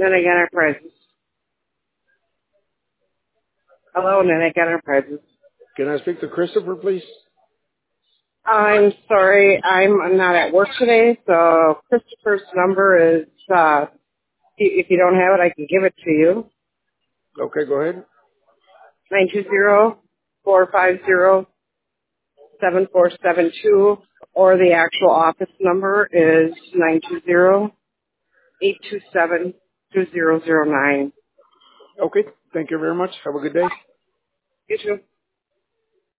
Nanick Enterprises. Hello, Nanick Enterprises. Can I speak to Christopher, please? I'm sorry, I'm not at work today, so Christopher's number is, if you don't have it, I can give it to you. Okay, go ahead. 920-450-7472, or the actual office number is 920-827-2009. Okay, thank you very much. Have a good day. You too.